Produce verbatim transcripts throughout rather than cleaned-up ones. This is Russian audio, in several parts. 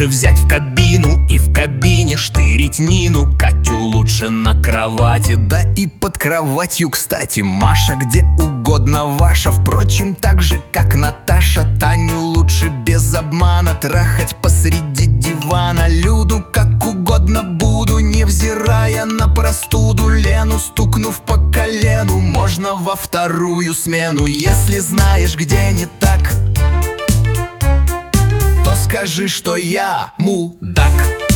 лучше взять в кабину и в кабине штырить Нину. Катю лучше на кровати, да и под кроватью, кстати. Маша где угодно ваша, впрочем, так же, как Наташа. Таню лучше без обмана трахать посреди дивана. Люду как угодно буду, невзирая на простуду. Лену, стукнув по колену, можно во вторую смену. Если знаешь, где не так, то скажи, что я мудак.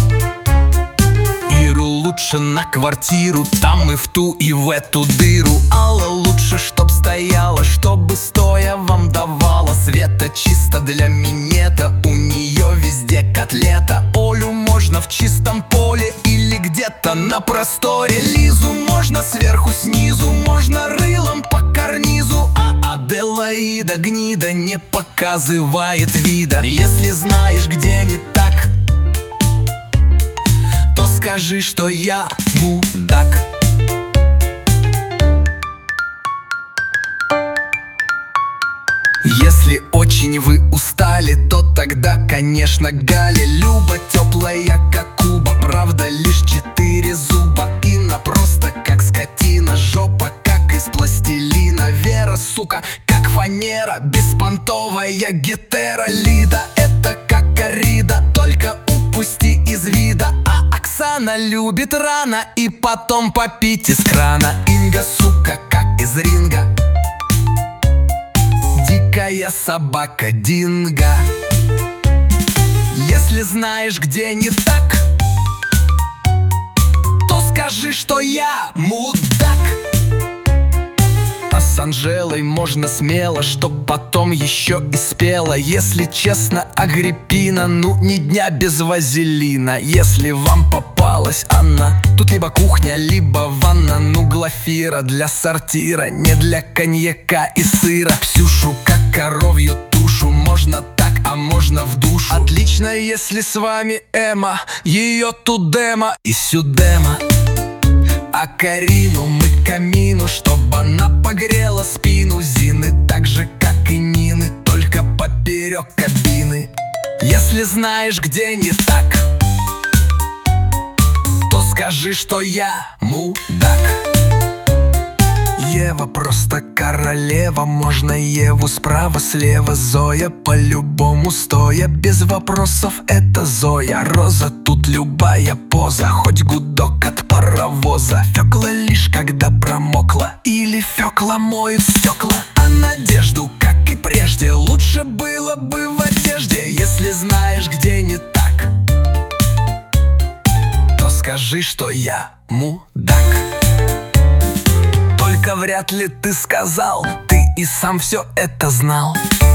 Иру лучше на квартиру, там и в ту, и в эту дыру. Алла лучше, чтоб стояла, чтобы стоя вам давала. Света чисто для минета, у нее везде котлета. Олю можно в чистом поле или где-то на просторе. Лизу можно сверху, снизу, можно рылом по карнизу. А Аделаида гнида не показывает вида. Если знаешь, где не так, то скажи, что я мудак. Если очень вы устали, то тогда, конечно, Галя. Люба теплая, как Куба, правда, лишь четыре зуба. Инна просто как скотина, жопа как из пластилина. Вера, сука, как фанера, беспонтовая гетера. Лида, это как коррида, только упусти из вида. А Оксана любит рано и потом попить из крана. Инга, сука, как из ринга, дикая собака Динго. Если знаешь, где не так, то скажи, что я мудак. А с Анжелой можно смело, чтоб потом еще и спела. Если честно, Агриппина, ну ни дня без вазелина. Если вам попалась она, тут либо кухня, либо ванна. Ну Глафира для сортира, не для коньяка и сыра. Ксюшу как коровью тушу, можно так, а можно в душу. Отлично, если с вами Эма, ее тудема и сюдема. А Карину мы к камину, чтобы она погрела спину. Зины так же, как и Нины, только поперек кабины. Если знаешь, где не так, то скажи, что я мудак. Ева просто королева, можно Еву справа-слева. Зоя по-любому стоя, без вопросов это Зоя. Роза тут любая поза, хоть гудок от паровоза. Фёкла лишь когда промокла, или Фёкла моет стекла. А Надежду, как и прежде, лучше было бы в одежде. Если знаешь, где не так, то скажи, что я мудак. Только вряд ли ты сказал, ты и сам все это знал.